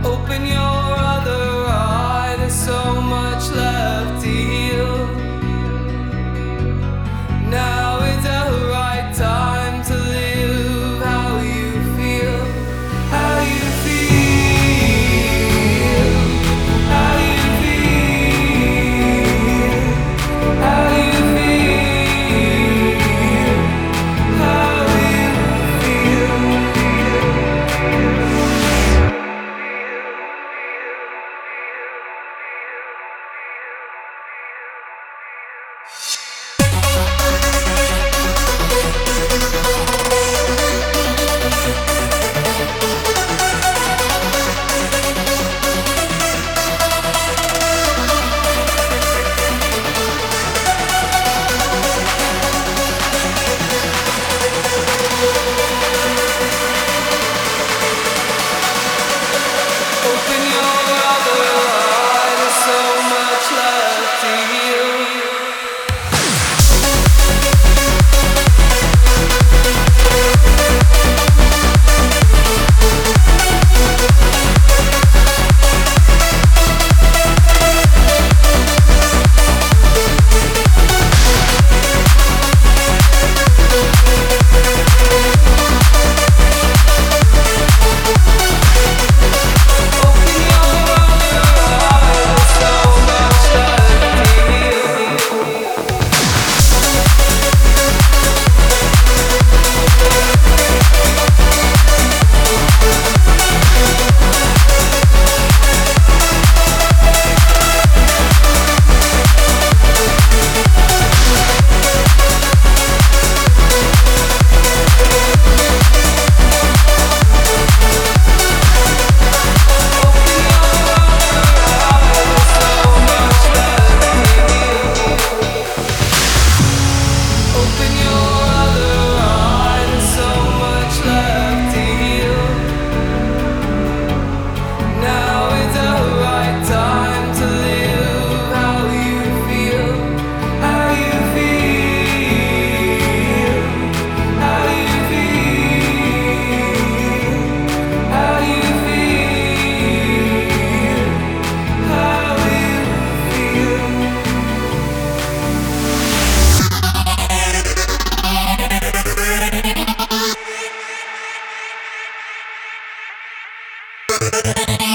Open your other eye, there's so much left to heal. Now is the right time to live how you feel, how you feel, how you feel, how you feel, how you feel. Open your other eye, there's so much left to heal. Open your other eye, there's so much left to heal. Now is the right time to live how you feel, how you feel, how you feel, how you feel, how you feel.